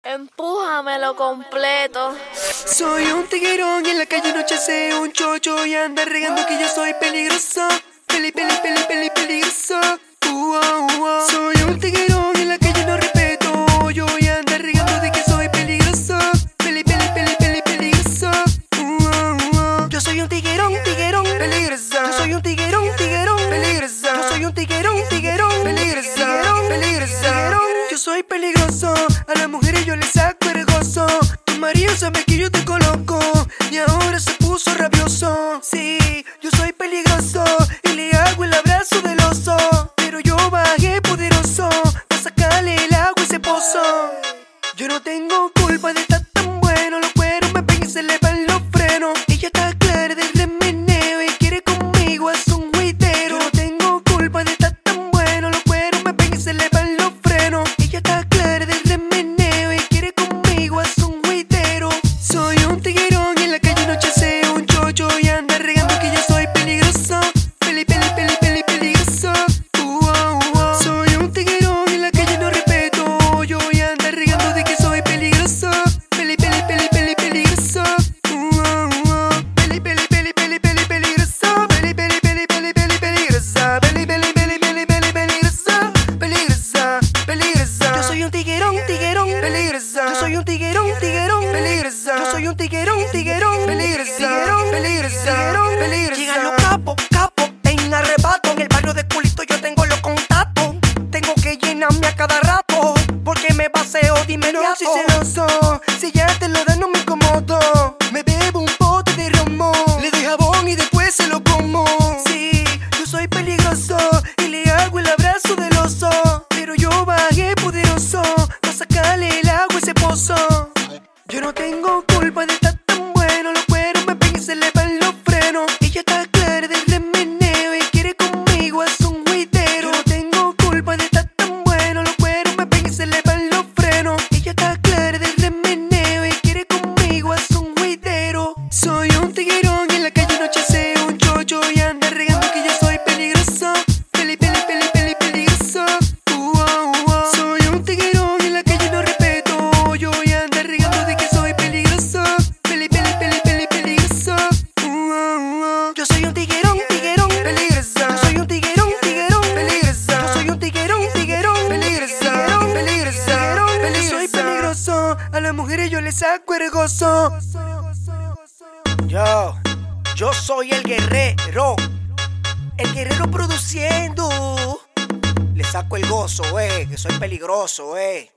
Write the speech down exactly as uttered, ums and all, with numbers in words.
Empújamelo completo. Soy un tiguerón y en la calle anochece un chocho y anda regando que yo soy peligroso. Peli, peli, peli, peli, peligroso. Uh, uh, uh. Soy un tiguerón y en la calle no respeto yo y anda regando de que soy peligroso. Peli, peli, peli, peli, peligroso. Uh, uh, uh. Yo soy un tiguerón, tiguerón, peligroso. Yo soy un tiguerón, tiguerón, peligroso. Yo soy un tiguerón, tiguerón, peligroso. Tiguerón, peligroso. Yo soy peligroso, a las mujeres yo les saco el gozo. Tu marido sabe que yo te coloco y ahora se puso rabioso. Sí, yo soy peligroso y le hago el abrazo del oso. Pero yo bajé poderoso para sacarle el agua a ese pozo. Yo no tengo culpa de estar tan bueno, los cueros me pegan y se le van los frenos. Ella está clara del remeneo y quiere conmigo hacer un juidero. Yo no tengo culpa de estar tan bueno, los cueros me pegan y se le van los frenos. Ella está clara del remeneo y quiere conmigo hacer un juidero. Soy un tiguerón y en la calle anochece un chocho y anda regando que yo soy peligroso. Peli, peli, peli, peli, peligroso. Uh, uh, uh. Soy un tiguerón y en la calle no respeto yo y anda regando de que soy peligroso. Peli, peli, peli, peli, peligroso. Uh, uh, uh. Peli, peli, peli, peli, peli, peligroso. Peli, peli, peli, peli, peli, peligrosa. Peli, peli, peli, peli, peli, peligrosa. Peligrosa, peligrosa. Yo soy un tiguerón, tiguerón, peligrosa. Yo soy un tiguerón, tiguerón, peligrosa. Yo soy un tiguerón, tiguerón, peligrosa. Tiguerón, peligrosa. Tiguerón, peligrosa. Llegan los capos, capos, en arrebato. En el barrio de Culito yo tengo los contactos. Tengo que llenarme a cada rato porque me paseo de inmediato. No soy celoso, si ya te lo dan no me incomodo. Me bebo un pote de romo, le doy jabón y después se lo como. Sí, yo soy peligroso y le hago el abrazo del oso. Pero yo bajé poderoso para sacarle el agua a ese pozo. Yo no tengo culpa de estar tan bueno, los cueros me pegan y se le van los frenos. Ella está clara del remeneo y quiere conmigo hacer un juidero. Yo no tengo culpa de estar tan bueno, los cueros me pegan y se le van los frenos. Ella está clara del remeneo y quiere conmigo hacer un juidero. Soy un tiguerón y en la calle anochece un chocho y anda regando que yo soy peligroso. Peli, peli, peli, peli, peligroso. Uh, uh, uh. Soy un tiguerón y en la calle no respeto yo y anda regando de que soy peligroso. Peli, peli, peli, peli, peligroso. Uh, uh, uh. Yo soy un tiguerón, tiguerón, peligroso. Yo soy un tiguerón, tiguerón, peligroso. Yo soy un tiguerón, tiguerón, peligroso. Tiguerón, peligroso. Tiguerón, peligroso. Soy peligroso, a las mujeres yo les saco el gozo. Yo, yo soy el guerrero, el guerrero produciendo. Le saco el gozo, eh, que soy peligroso, eh.